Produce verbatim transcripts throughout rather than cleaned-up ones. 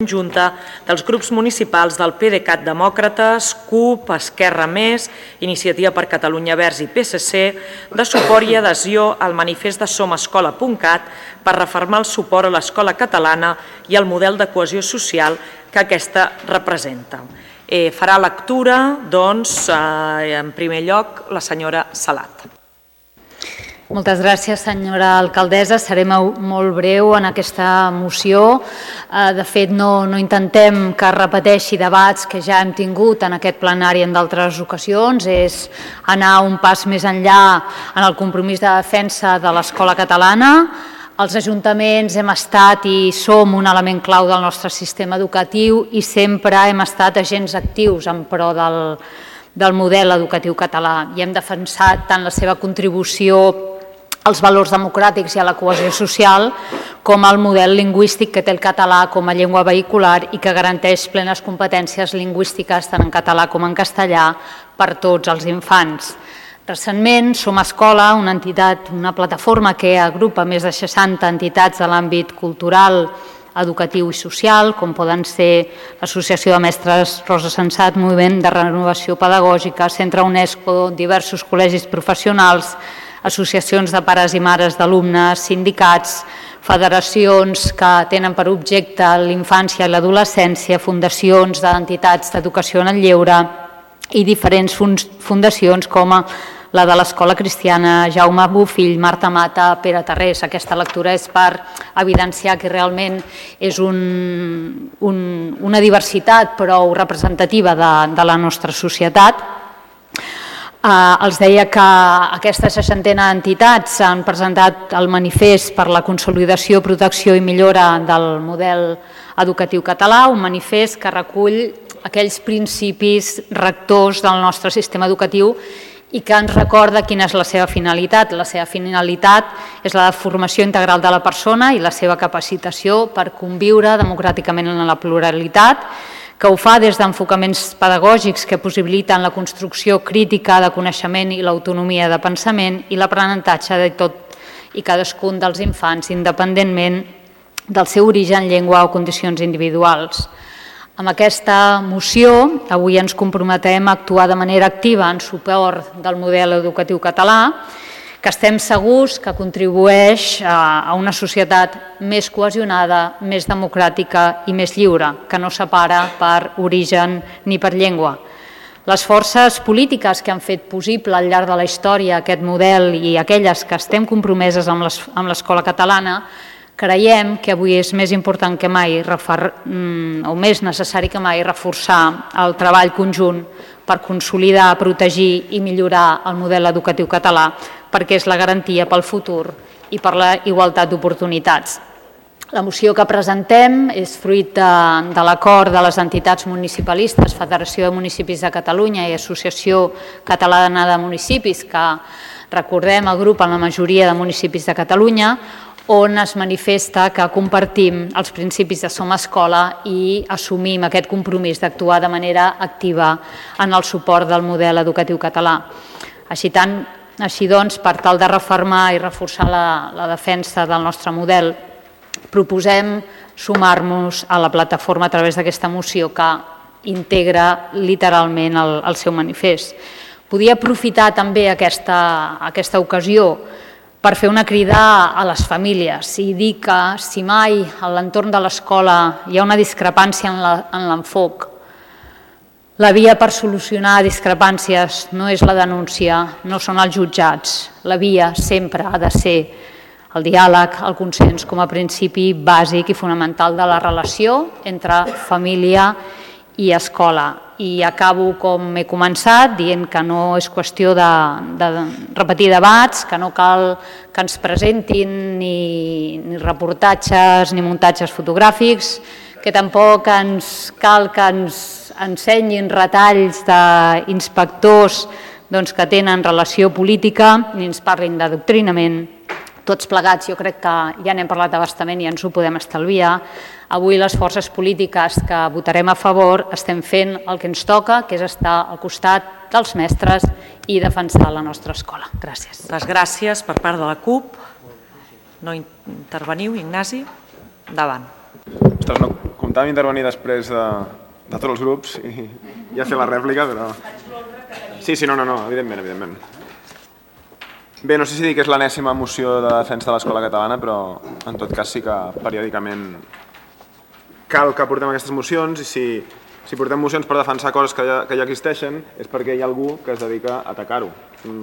conjunta dels grups municipals del PDeCAT Demòcrates, CUP, Esquerra Més, Iniciativa per Catalunya Verds i P S C, de suport i adhesió al manifest de somescola punt cat per refermar el suport a l'escola catalana i al model de cohesió social que aquesta representa. Eh, farà lectura, doncs, eh, en primer lloc, la senyora Salat. Moltes gràcies, senyora alcaldessa. Seré molt breu en aquesta moció. De fet, no, no intentem que repeteixi debats que ja hem tingut en aquest plenari en d'altres ocasions. És anar un pas més enllà en el compromís de defensa de l'escola catalana. Els ajuntaments hem estat i som un element clau del nostre sistema educatiu i sempre hem estat agents actius en pro del, del model educatiu català i hem defensat tant la seva contribució als valors democràtics i a la cohesió social, com el model lingüístic que té el català com a llengua vehicular i que garanteix plenes competències lingüístiques tant en català com en castellà per tots els infants. Recentment, Somescola, una entitat, una plataforma que agrupa més de seixanta entitats de l'àmbit cultural, educatiu i social, com poden ser l'Associació de Mestres Rosa Sensat, Moviment de Renovació Pedagògica, Centre UNESCO, diversos col·legis professionals, associacions de pares i mares d'alumnes, sindicats, federacions que tenen per objecte l'infància i l'adolescència, fundacions d'entitats d'educació en el lleure i diferents fundacions com la de l'Escola Cristiana Jaume Bofill, Marta Mata, Pere Tarrés. Aquesta lectura és per evidenciar que realment és un, un, una diversitat prou representativa de, de la nostra societat. Uh, els deia que aquesta seixantena d'entitats han presentat el manifest per la consolidació, protecció i millora del model educatiu català, un manifest que recull aquells principis rectors del nostre sistema educatiu i que ens recorda quina és la seva finalitat. La seva finalitat és la de formació integral de la persona i la seva capacitació per conviure democràticament en la pluralitat, que ho fa des d'enfocaments pedagògics que possibiliten la construcció crítica de coneixement i l'autonomia de pensament i l'aprenentatge de tot i cadascun dels infants, independentment del seu origen, llengua o condicions individuals. Amb aquesta moció, avui ens comprometem a actuar de manera activa en suport del model educatiu català, que estem segurs que contribueix a una societat més cohesionada, més democràtica i més lliure, que no separa per origen ni per llengua. Les forces polítiques que han fet possible al llarg de la història aquest model i aquelles que estem compromeses amb l'escola catalana, creiem que avui és més important que mai, o més necessari que mai, reforçar el treball conjunt per consolidar, protegir i millorar el model educatiu català, perquè és la garantia pel futur i per la igualtat d'oportunitats. La moció que presentem és fruit de, de l'acord de les entitats municipalistes, Federació de Municipis de Catalunya i Associació Catalana de Municipis, que recordem agrupen la majoria de municipis de Catalunya, on es manifesta que compartim els principis de Somescola i assumim aquest compromís d'actuar de manera activa en el suport del model educatiu català. Així, tant, així doncs, per tal de refermar i reforçar la, la defensa del nostre model, proposem sumar-nos a la plataforma a través d'aquesta moció que integra literalment el, el seu manifest. Podia aprofitar també aquesta, aquesta ocasió per fer una crida a les famílies i dir que si mai a l'entorn de l'escola hi ha una discrepància en l'enfoc, la via per solucionar discrepàncies no és la denúncia, no són els jutjats. La via sempre ha de ser el diàleg, el consens com a principi bàsic i fonamental de la relació entre família i escola. I acabo com he començat, dient que no és qüestió de, de repetir debats, que no cal que ens presentin ni, ni reportatges ni muntatges fotogràfics, que tampoc ens cal que ens ensenyin retalls d'inspectors doncs, que tenen relació política, ni ens parlin d'adoctrinament. Tots plegats, jo crec que ja n'hem parlat abastament i ens ho podem estalviar. Avui les forces polítiques que votarem a favor estem fent el que ens toca, que és estar al costat dels mestres i defensar la nostra escola. Gràcies. Les gràcies per part de la CUP. No interveniu, Ignasi? Endavant. Esta es una Apuntàvem a intervenir després de, de tots els grups i ja fer la rèplica, però... Sí, sí, no, no, no, evidentment, evidentment. Bé, no sé si dir que és l'enèsima moció de defensa de l'escola catalana, però en tot cas sí que periòdicament cal que portem aquestes mocions i si, si portem mocions per defensar coses que ja, que ja existeixen és perquè hi ha algú que es dedica a atacar-ho.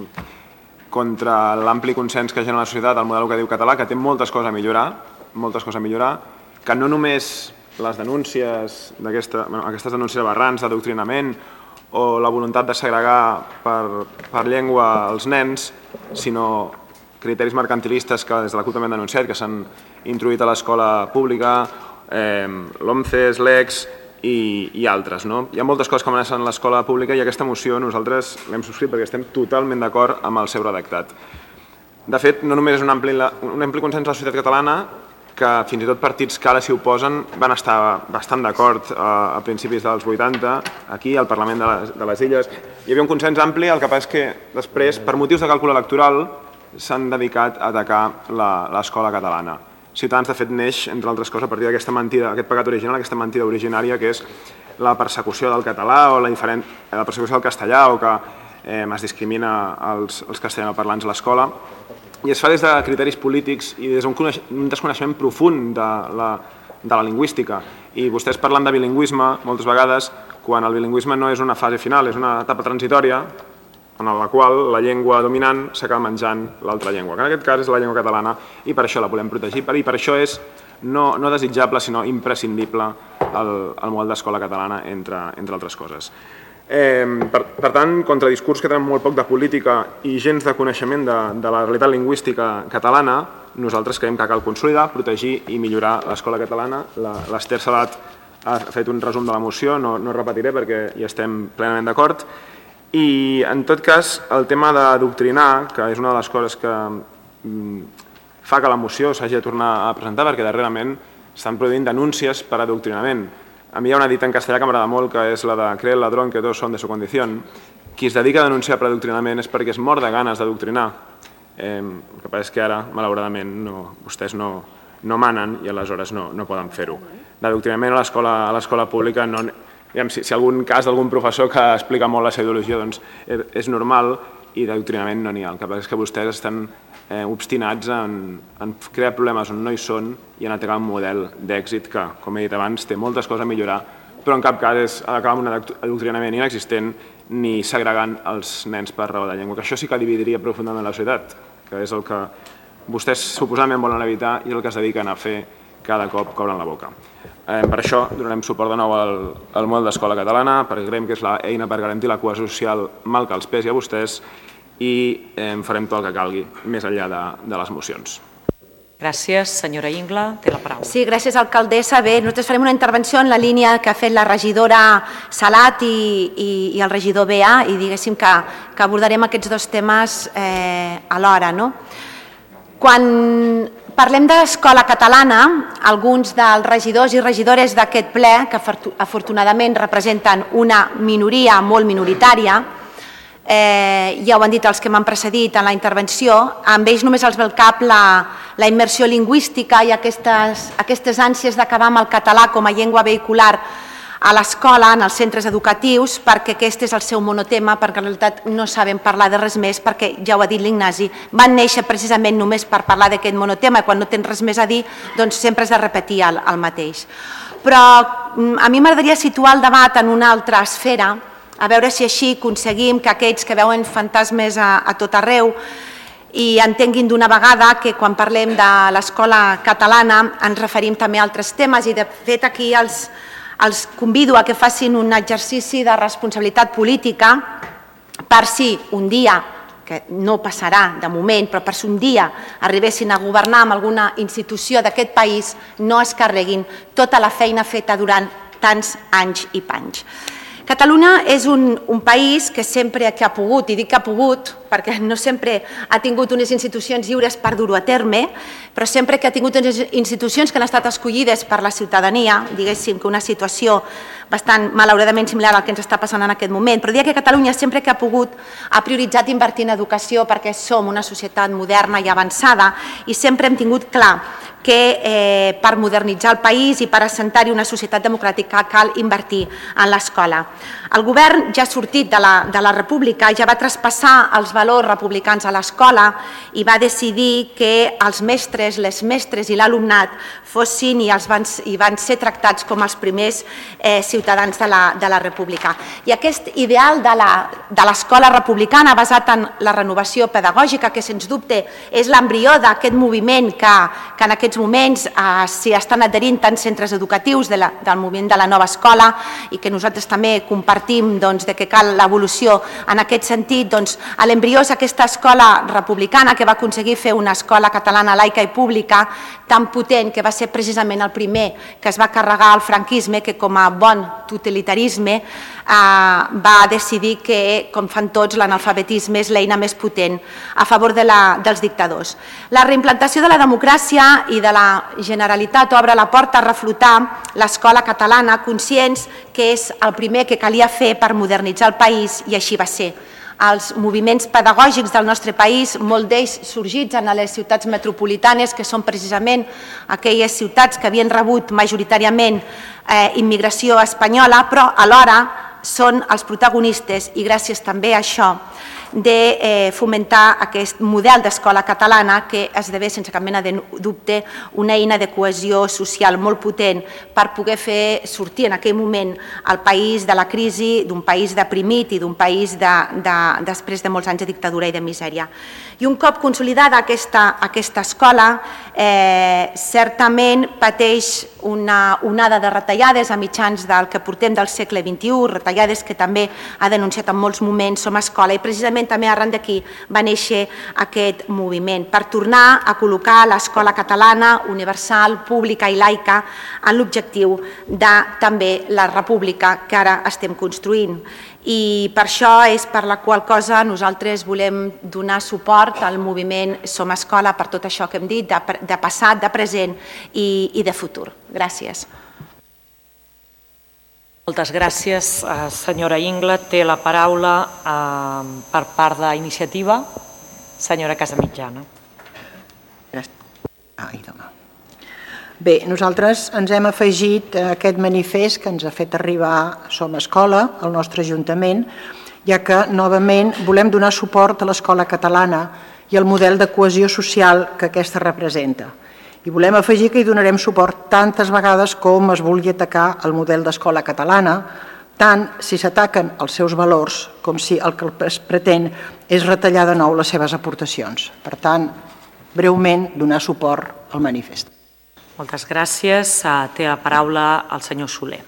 Contra l'ampli consens que genera la societat, el model educatiu català, que té moltes coses a millorar, moltes coses a millorar, que no només les denúncies, d'aquesta, bueno, aquestes denúncies aberrants d'adoctrinament o la voluntat de segregar per, per llengua els nens, sinó criteris mercantilistes que des de la CUP també han denunciat, que s'han introduït a l'escola pública, eh, l'OMCE, l'E X i, i altres. No? Hi ha moltes coses que amenacen l'escola pública i aquesta moció nosaltres l'hem subscrit perquè estem totalment d'acord amb el seu redactat. De fet, no només és un ampli, un ampli consens de la societat catalana, que fins i tot partits que ara s'hi oposen van estar bastant d'acord a, a principis dels vuitanta, aquí al Parlament de les, de les Illes. Hi havia un consens ampli, el que passa és que després, per motius de càlcul electoral, s'han dedicat a atacar l'escola catalana. Ciutadans, de fet, neix, entre altres coses, a partir d'aquesta mentida, aquest pecat original, aquesta mentida originària, que és la persecució del català o la, diferent, la persecució del castellà o que eh, es discrimina els, els castellanoparlants a l'escola. I es fa des de criteris polítics i des d'un desconeixement profund de la, de la lingüística. I vostès parlen de bilingüisme moltes vegades quan el bilingüisme no és una fase final, és una etapa transitòria en la qual la llengua dominant s'acaba menjant l'altra llengua, que en aquest cas és la llengua catalana i per això la volem protegir i per això és no, no desitjable sinó imprescindible el, el model d'escola catalana, entre, entre altres coses. Eh, per, per tant, contra discurs que tenen molt poc de política i gens de coneixement de, de la realitat lingüística catalana, nosaltres creiem que cal consolidar, protegir i millorar l'escola catalana. L'Ester Salat ha fet un resum de la moció, no, no repetiré perquè hi estem plenament d'acord. I, en tot cas, el tema d'adoctrinar, que és una de les coses que fa que la moció s'hagi de tornar a presentar, perquè darrerament estan produint denúncies per adoctrinament. A mi hi ha una dita en castellà que m'agrada molt, que és la de «Cree el ladrón que todos son de su condición». Qui es dedica a denunciar per adoctrinament és perquè es mor de ganes d'adoctrinar. Eh, el que passa és que ara, malauradament, no, vostès no, no manen i aleshores no, no poden fer-ho. D'adoctrinament a l'escola pública no... Si, si algun cas d'algun professor que explica molt la seva ideologia doncs és normal i d'adoctrinament no n'hi ha. El que passa és que vostès estan eh, obstinats en, en crear problemes on no hi són i en atacar un model d'èxit que, com he dit abans, té moltes coses a millorar, però en cap cas és acabar amb un adoctrinament inexistent ni segregant els nens per raó de llengua, que això sí que dividiria profundament la societat, que és el que vostès suposadament volen evitar i el que es dediquen a fer cada cop que obren la boca. Eh, per això donarem suport de nou al, al model d'escola catalana, perquè creiem que és l'eina per garantir la cohesió social mal que els pesi a vostès i eh, farem tot el que calgui, més enllà de, de les mocions. Gràcies. Senyora Ingla, té la paraula. Sí, gràcies, alcaldessa. Bé, nosaltres farem una intervenció en la línia que ha fet la regidora Salat i, i, i el regidor Bea i diguéssim que, que abordarem aquests dos temes eh, alhora, no? Quan parlem d'escola catalana, alguns dels regidors i regidores d'aquest ple, que afortunadament representen una minoria molt minoritària, eh, ja ho han dit els que m'han precedit en la intervenció, amb ells només els ve al cap la, la immersió lingüística i aquestes, aquestes ànsies d'acabar amb el català com a llengua vehicular a l'escola, en els centres educatius, perquè aquest és el seu monotema, perquè en realitat no saben parlar de res més, perquè, ja ho ha dit l'Ignasi, van néixer precisament només per parlar d'aquest monotema i quan no tens res més a dir, doncs sempre has de repetir el, el mateix. Però a mi m'agradaria situar el debat en una altra esfera, a veure si així aconseguim que aquells que veuen fantasmes a, a tot arreu i entenguin d'una vegada que quan parlem de l'escola catalana ens referim també a altres temes i de fet aquí els els convido a que facin un exercici de responsabilitat política per si un dia, que no passarà de moment, però per si un dia arribessin a governar amb alguna institució d'aquest país, no es carreguin tota la feina feta durant tants anys i panys. Catalunya és un, un país que sempre que ha pogut, i dic que ha pogut perquè no sempre ha tingut unes institucions lliures per dur-ho a terme, però sempre que ha tingut unes institucions que han estat escollides per la ciutadania, diguéssim que una situació bastant malauradament similar al que ens està passant en aquest moment, però diria que Catalunya sempre que ha pogut ha prioritzat invertir en educació perquè som una societat moderna i avançada i sempre hem tingut clar que eh, per modernitzar el país i per assentar-hi una societat democràtica cal invertir en l'escola. El govern ja ha sortit de la, de la República, ja va traspassar els valors republicans a l'escola i va decidir que els mestres, les mestres i l'alumnat fossin i, els van, i van ser tractats com els primers eh, ciutadans de la, de la República. I aquest ideal de l'escola republicana basat en la renovació pedagògica, que sens dubte és l'embrió d'aquest moviment que, que en aquests moments eh, s'hi estan adherint tants centres educatius de la, del moviment de la nova escola i que nosaltres també compartim doncs, de que cal l'evolució en aquest sentit, doncs, a l'embrió és aquesta escola republicana que va aconseguir fer una escola catalana laica i pública tan potent que va ser precisament el primer que es va carregar el franquisme, que com a bon totalitarisme eh, va decidir que, com fan tots, l'analfabetisme és l'eina més potent a favor de la, dels dictadors. La reimplantació de la democràcia i de la Generalitat obre la porta a reflotar l'escola catalana, conscients que és el primer que calia fer per modernitzar el país, i així va ser. Els moviments pedagògics del nostre país, molt d'ells sorgits en les ciutats metropolitanes, que són precisament aquelles ciutats que havien rebut majoritàriament eh, immigració espanyola, però alhora són els protagonistes, i gràcies també a això, de eh, fomentar aquest model d'escola catalana que esdevé, sense cap mena de dubte, una eina de cohesió social molt potent per poder fer sortir en aquell moment el país de la crisi, d'un país deprimit i d'un país de, de, després de molts anys de dictadura i de misèria. I un cop consolidada aquesta, aquesta escola, eh, certament pateix una onada de retallades a mitjans del que portem del segle vint-i-u, retallades que també ha denunciat en molts moments Som Escola, i precisament també arran d'aquí va néixer aquest moviment per tornar a col·locar l'escola catalana universal, pública i laica en l'objectiu de també la república que ara estem construint. I per això és per la qual cosa nosaltres volem donar suport al moviment Som Escola per tot això que hem dit, de, de passat, de present i, i de futur. Gràcies. Moltes gràcies, senyora Ingla. Té la paraula per part d'Iniciativa, senyora Casamitjana. Bé, nosaltres ens hem afegit a aquest manifest que ens ha fet arribar Som Escola, al nostre Ajuntament, ja que, novament, volem donar suport a l'escola catalana i al model de cohesió social que aquesta representa. I volem afegir que hi donarem suport tantes vegades com es vulgui atacar el model d'escola catalana, tant si s'ataquen els seus valors com si el que es pretén és retallar de nou les seves aportacions. Per tant, breument, donar suport al manifest. Moltes gràcies. Té la paraula el senyor Soler.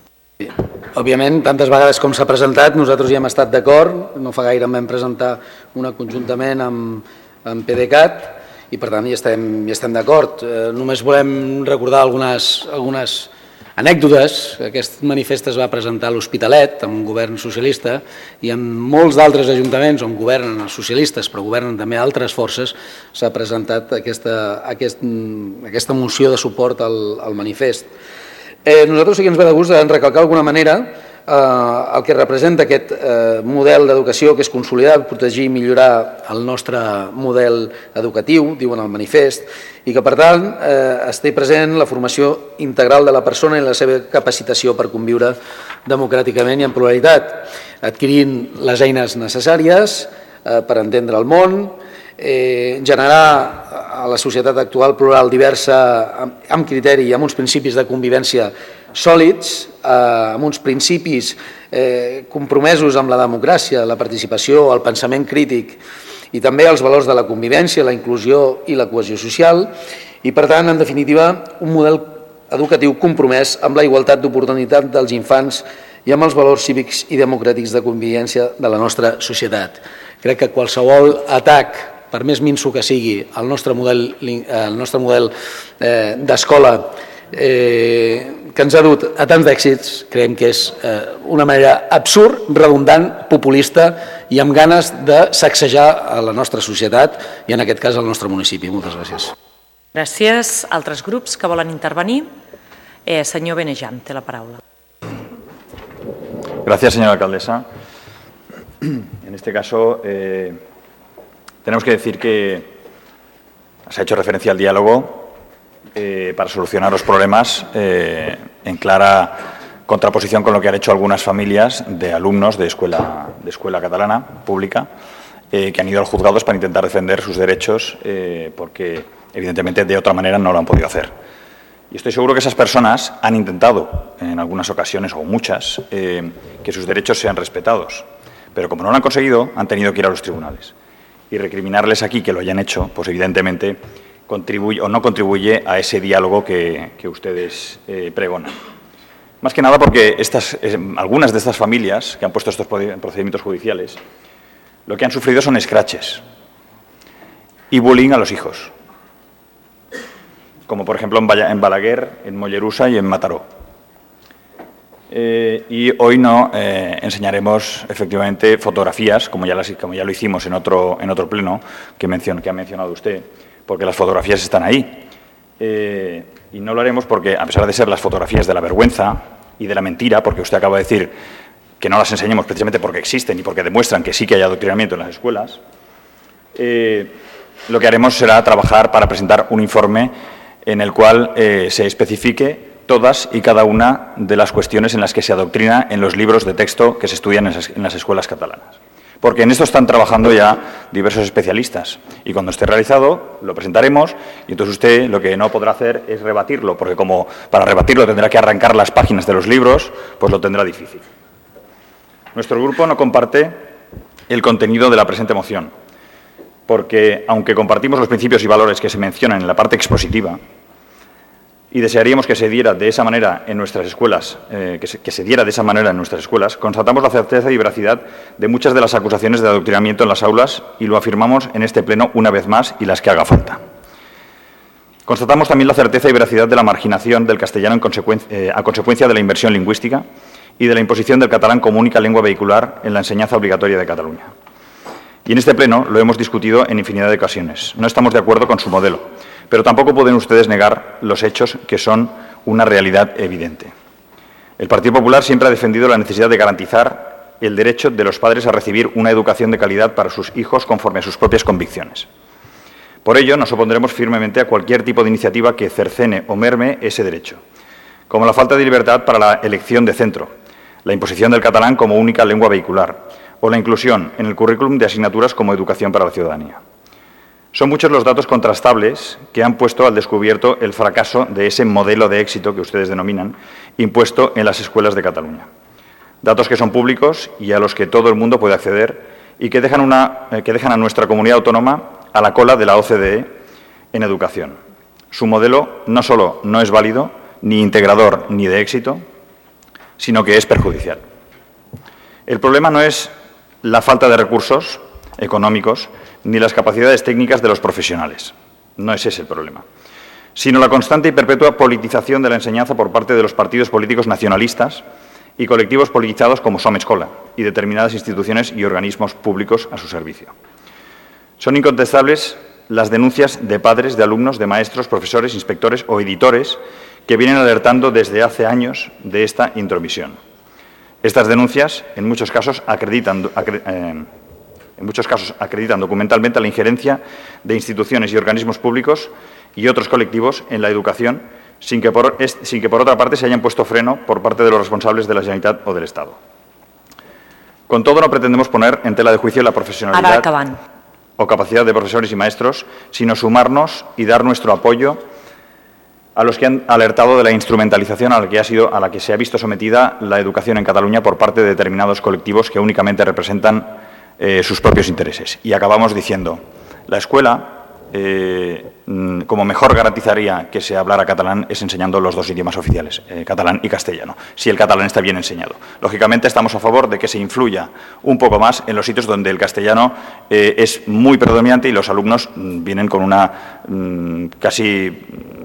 Òbviament, tantes vegades com s'ha presentat, nosaltres hi hem estat d'acord. No fa gaire en vam presentar una conjuntament amb, amb PDeCAT, i per tant hi estem, hi estem d'acord. Eh, només volem recordar algunes, algunes anècdotes. Aquest manifest es va presentar a l'Hospitalet amb un govern socialista i en molts d'altres ajuntaments on governen els socialistes però governen també altres forces s'ha presentat aquesta, aquest, aquesta moció de suport al, al manifest. Eh, nosaltres sí que ens ve de gust de recalcar d'alguna manera eh, el que representa aquest eh, model d'educació, que és consolidar, protegir i millorar el nostre model educatiu, diuen al manifest, i que per tant eh, es té present la formació integral de la persona i la seva capacitació per conviure democràticament i en pluralitat, adquirint les eines necessàries eh, per entendre el món, eh, generar a la societat actual plural, diversa, amb, amb criteri i amb uns principis de convivència sòlids, eh, amb uns principis eh, compromesos amb la democràcia, la participació, el pensament crític i també els valors de la convivència, la inclusió i la cohesió social i, per tant, en definitiva, un model educatiu compromès amb la igualtat d'oportunitat dels infants i amb els valors cívics i democràtics de convivència de la nostra societat. Crec que qualsevol atac, per més minso que sigui, al nostre model, el nostre model eh, d'escola eh, que ens ha dut a tants d'èxits, creiem que és eh, una manera absurd, redundant, populista i amb ganes de sacsejar a la nostra societat i en aquest cas al nostre municipi. Moltes gràcies. Gràcies. Altres grups que volen intervenir? Eh, senyor Benejam, té la paraula. Gracias, señora alcaldesa. En este caso, eh, tenemos que decir que se ha hecho referencia al diálogo eh, para solucionar los problemas eh, en clara contraposición con lo que han hecho algunas familias de alumnos de escuela, de escuela catalana pública eh, que han ido a los juzgados para intentar defender sus derechos eh, porque, evidentemente, de otra manera no lo han podido hacer. Y estoy seguro que esas personas han intentado, en algunas ocasiones, o muchas, eh, que sus derechos sean respetados. Pero como no lo han conseguido, han tenido que ir a los tribunales. Y recriminarles aquí que lo hayan hecho, pues evidentemente contribuye o no contribuye a ese diálogo que, que ustedes eh, pregonan. Más que nada porque estas, eh, algunas de estas familias que han puesto estos procedimientos judiciales, lo que han sufrido son escraches y bullying a los hijos, como por ejemplo en Balaguer, en Mollerussa y en Mataró. Eh, y hoy no eh, enseñaremos efectivamente fotografías, como ya, las, como ya lo hicimos en otro, en otro pleno que, mencion, que ha mencionado usted, porque las fotografías están ahí. Eh, y no lo haremos porque, a pesar de ser las fotografías de la vergüenza y de la mentira, porque usted acaba de decir que no las enseñemos precisamente porque existen y porque demuestran que sí que hay adoctrinamiento en las escuelas, eh, lo que haremos será trabajar para presentar un informe en el cual eh, se especifique todas y cada una de las cuestiones en las que se adoctrina en los libros de texto que se estudian en las, en las escuelas catalanas. Porque en esto están trabajando ya diversos especialistas y cuando esté realizado lo presentaremos y entonces usted lo que no podrá hacer es rebatirlo, porque como para rebatirlo tendrá que arrancar las páginas de los libros, pues lo tendrá difícil. Nuestro grupo no comparte el contenido de la presente moción, porque aunque compartimos los principios y valores que se mencionan en la parte expositiva, y desearíamos que se diera de esa manera en nuestras escuelas, eh, que, se, que se diera de esa manera en nuestras escuelas, constatamos la certeza y veracidad de muchas de las acusaciones de adoctrinamiento en las aulas y lo afirmamos en este pleno una vez más y las que haga falta. Constatamos también la certeza y veracidad de la marginación del castellano en consecuencia, eh, a consecuencia de la inversión lingüística y de la imposición del catalán como única lengua vehicular en la enseñanza obligatoria de Cataluña. Y en este pleno lo hemos discutido en infinidad de ocasiones. No estamos de acuerdo con su modelo, pero tampoco pueden ustedes negar los hechos que son una realidad evidente. El Partido Popular siempre ha defendido la necesidad de garantizar el derecho de los padres a recibir una educación de calidad para sus hijos conforme a sus propias convicciones. Por ello, nos opondremos firmemente a cualquier tipo de iniciativa que cercene o merme ese derecho, como la falta de libertad para la elección de centro, la imposición del catalán como única lengua vehicular o la inclusión en el currículum de asignaturas como educación para la ciudadanía. Son muchos los datos contrastables que han puesto al descubierto el fracaso de ese modelo de éxito que ustedes denominan impuesto en las escuelas de Cataluña. Datos que son públicos y a los que todo el mundo puede acceder y que dejan, una, eh, que dejan a nuestra comunidad autónoma a la cola de la O C D E en educación. Su modelo no solo no es válido, ni integrador ni de éxito, sino que es perjudicial. El problema no es la falta de recursos económicos ni las capacidades técnicas de los profesionales. No es ese el problema, sino la constante y perpetua politización de la enseñanza por parte de los partidos políticos nacionalistas y colectivos politizados como Som Escola y determinadas instituciones y organismos públicos a su servicio. Son incontestables las denuncias de padres, de alumnos, de maestros, profesores, inspectores o editores que vienen alertando desde hace años de esta intromisión. Estas denuncias, en muchos casos, acreditan, acre, eh, en muchos casos, acreditan documentalmente la injerencia de instituciones y organismos públicos y otros colectivos en la educación, sin que, por, sin que por otra parte se hayan puesto freno por parte de los responsables de la Generalitat o del Estado. Con todo, no pretendemos poner en tela de juicio la profesionalidad o capacidad de profesores y maestros, sino sumarnos y dar nuestro apoyo a los que han alertado de la instrumentalización a la que ha sido, a la que se ha visto sometida la educación en Cataluña por parte de determinados colectivos que únicamente representan eh, sus propios intereses. Y acabamos diciendo, la escuela, eh, como mejor garantizaría que se hablara catalán, es enseñando los dos idiomas oficiales, eh, catalán y castellano, si el catalán está bien enseñado. Lógicamente, estamos a favor de que se influya un poco más en los sitios donde el castellano eh, es muy predominante y los alumnos mm, vienen con una mm, casi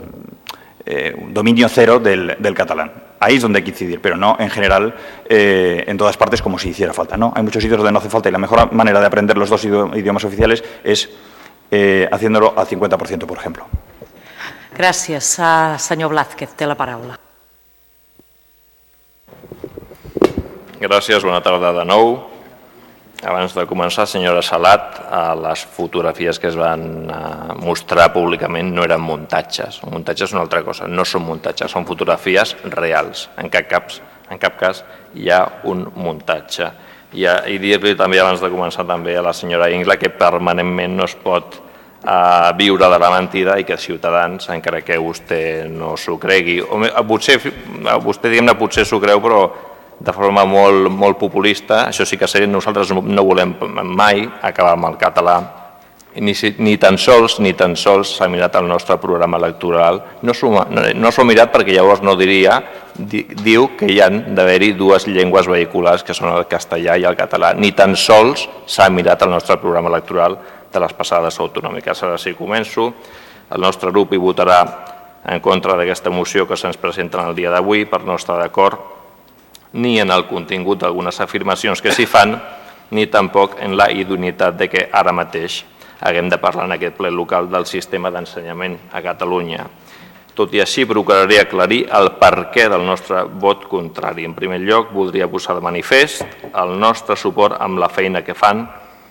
Eh, dominio cero del, del catalán. Ahí es donde hay que incidir, pero no en general eh, en todas partes como si hiciera falta. No, hay muchos sitios donde no hace falta y la mejor manera de aprender los dos idiomas oficiales es eh, haciéndolo al cincuenta por ciento, por ejemplo. Gràcies. Uh, senyor Blázquez, té la paraula. Gràcies, bona tarda de nou. abans de començar, senyora Salat, les fotografies que es van mostrar públicament no eren muntatges. Un muntatge és una altra cosa, no són muntatges, són fotografies reals. En cap cas, en cap cas hi ha un muntatge. I dir-li també, abans de començar, també a la senyora Ingla que permanentment no es pot viure de la mentida i que Ciutadans, encara que vostè no s'ho cregui, vostè, diguem-ne, potser s'ho creu, però de forma molt, molt populista, això sí que sé, nosaltres no volem mai acabar amb el català, ni, ni tan sols ni tan sols s'ha mirat el nostre programa electoral, no s'ho no s'ho ha mirat perquè llavors no diria, di, diu que hi han d'haver-hi dues llengües vehiculars que són el castellà i el català, ni tan sols s'ha mirat el nostre programa electoral de les passades autonòmiques. Ara sí, començo. El nostre grup hi votarà en contra d'aquesta moció que se'ns presenta en el dia d'avui per no estar d'acord ni en el contingut d'algunes afirmacions que s'hi fan, ni tampoc en la idoneïtat de que ara mateix haguem de parlar en aquest ple local del sistema d'ensenyament a Catalunya. Tot i així, procuraré aclarir el perquè del nostre vot contrari. En primer lloc, voldria posar de manifest el nostre suport amb la feina que fan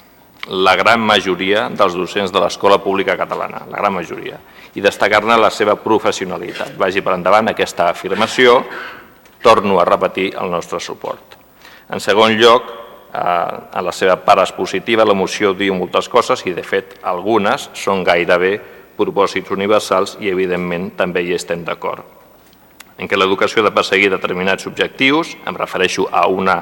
la gran majoria dels docents de l'escola pública catalana, la gran majoria, i destacar-ne la seva professionalitat. Vagi per endavant aquesta afirmació, torno a repetir el nostre suport. En segon lloc, a la seva part expositiva, la moció diu moltes coses i, de fet, algunes són gairebé propòsits universals i, evidentment, també hi estem d'acord. En què l'educació ha de perseguir determinats objectius, em refereixo a una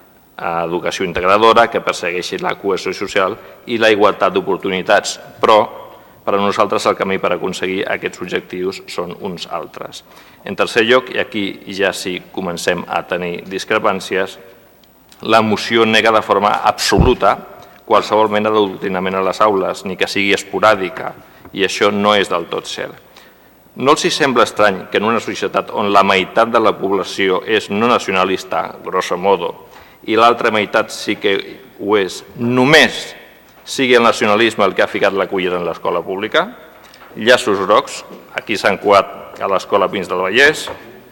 educació integradora que persegueixi la cohesió social i la igualtat d'oportunitats, però per a nosaltres el camí per aconseguir aquests objectius són uns altres. En tercer lloc, i aquí ja sí comencem a tenir discrepàncies, la moció nega de forma absoluta qualsevol mena d'adoctrinament a les aules, ni que sigui esporàdica, i això no és del tot cert. No els sembla estrany que en una societat on la meitat de la població és no nacionalista, grosso modo, i l'altra meitat sí que ho és, només sigui el nacionalisme el que ha ficat la cullera en l'escola pública? Llaços grocs, aquí s'han coat a l'escola Pins del Vallès,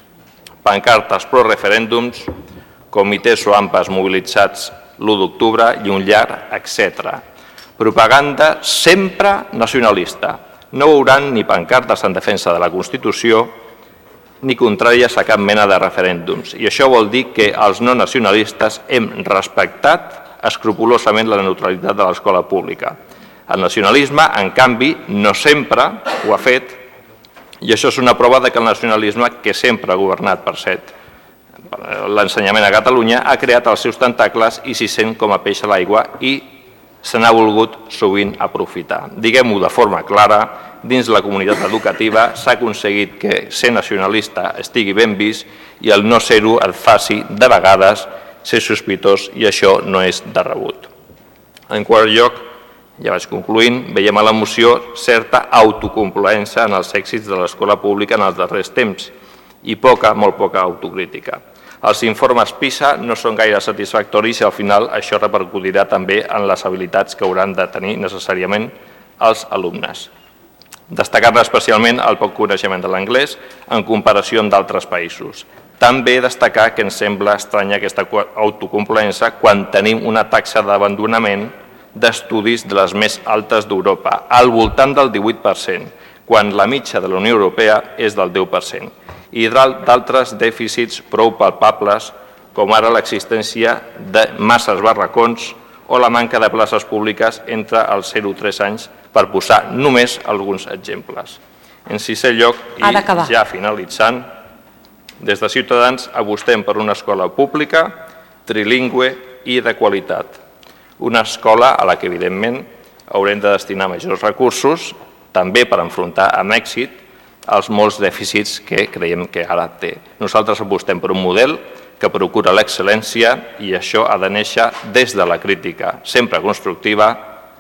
pancartes pro-referèndums, comitès o ampes mobilitzats l'u d'octubre i un llarg, etcètera. Propaganda sempre nacionalista. No veuran ni pancartes en defensa de la Constitució ni contràries a cap mena de referèndums. I això vol dir que els no nacionalistes hem respectat escrupolosament la neutralitat de l'escola pública. El nacionalisme, en canvi, no sempre ho ha fet, i això és una prova que el nacionalisme, que sempre ha governat, per cert, l'ensenyament a Catalunya, ha creat els seus tentacles i s'hi sent com a peix a l'aigua i se n'ha volgut sovint aprofitar. Diguem-ho de forma clara, dins la comunitat educativa s'ha aconseguit que ser nacionalista estigui ben vist i el no ser-ho et faci de vegades ser sospitós i això no és de rebut. En quart lloc, ja vaig concloent, veiem a la moció certa autocomplaença en els èxits de l'escola pública en els darrers temps i poca, molt poca autocrítica. Els informes PISA no són gaire satisfactoris i al final això repercutirà també en les habilitats que hauran de tenir necessàriament els alumnes. Destacar-ne especialment el poc coneixement de l'anglès en comparació amb d'altres països. També destacar que ens sembla estranya aquesta autocomplaença quan tenim una taxa d'abandonament d'estudis de les més altes d'Europa, al voltant del divuit per cent, quan la mitja de la Unió Europea és del deu per cent, i d'altres dèficits prou palpables, com ara l'existència de masses barracons o la manca de places públiques entre els zero i tres anys, per posar només alguns exemples. En sisè lloc, i ja finalitzant, des de Ciutadans apostem per una escola pública, trilingüe i de qualitat. Una escola a la que, evidentment, haurem de destinar majors recursos, també per enfrontar amb èxit els molts dèficits que creiem que ara té. Nosaltres apostem per un model que procura l'excel·lència i això ha de néixer des de la crítica, sempre constructiva,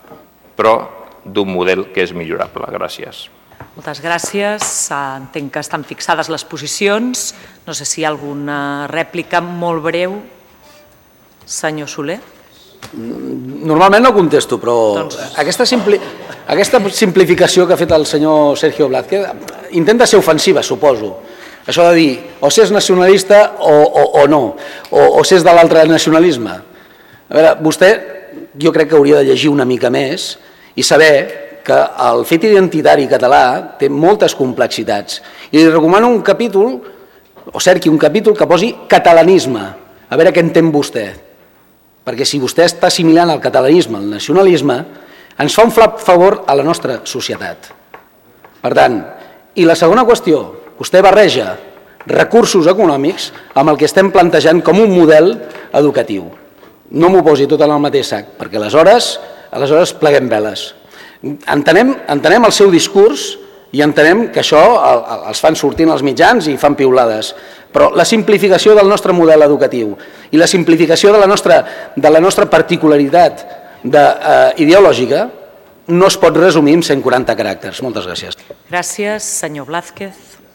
però d'un model que és millorable. Gràcies. Moltes gràcies. Entenc que estan fixades les posicions. No sé si hi ha alguna rèplica molt breu. Senyor Soler. Normalment no contesto, però aquesta simplificació que ha fet el senyor Sergio Blázquez intenta ser ofensiva, suposo. Això de dir, o s'és nacionalista o no, o s'és de l'altre nacionalisme. A veure, vostè jo crec que hauria de llegir una mica més i saber que el fet identitari català té moltes complexitats. I li recomano un capítol, o cerqui un capítol que posi catalanisme, a veure què entén vostè. Perquè si vostè està assimilant el catalanisme al nacionalisme, ens fa un flac favor a la nostra societat. Per tant, i la segona qüestió, vostè barreja recursos econòmics amb el que estem plantejant com un model educatiu. No m'ho posi tot en el mateix sac, perquè aleshores, aleshores pleguem veles. Entenem, entenem el seu discurs i entenem que això els fan sortint als mitjans i fan piulades, però la simplificació del nostre model educatiu i la simplificació de la nostra, de la nostra particularitat de, eh, ideològica no es pot resumir en cent quaranta caràcters. Moltes gràcies. Gràcies, senyor Blázquez.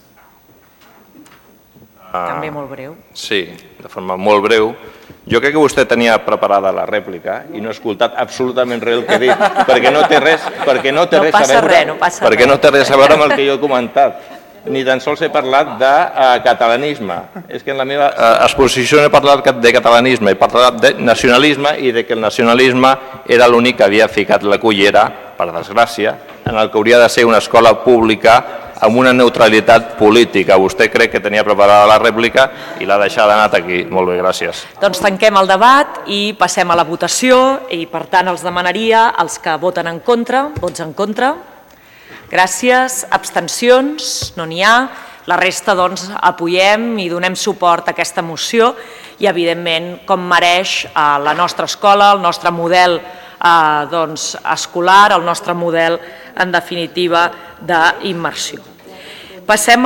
També molt breu. Sí, de forma molt breu. Jo crec que vostè tenia preparada la rèplica i no ha escoltat absolutament res el que he dit, perquè no té res, perquè no té No res a passa veure, res, no passa perquè res. no té res a veure amb el que jo he comentat. Ni tan sols he parlat de uh, catalanisme. És que en la meva uh, exposició no he parlat de catalanisme, he parlat de nacionalisme i de que el nacionalisme era l'únic que havia ficat la cullera, per desgràcia, en el que hauria de ser una escola pública amb una neutralitat política. Vostè crec que tenia preparada la rèplica i l'ha deixada anat aquí. Molt bé, gràcies. Doncs tanquem el debat i passem a la votació i, per tant, els demanaria els que voten en contra, vots en contra. Gràcies. Abstencions? No n'hi ha. La resta, doncs, apoyem i donem suport a aquesta moció i, evidentment, com mereix la nostra escola, el nostre model eh, doncs, escolar, el nostre model, en definitiva, d'immersió. Passem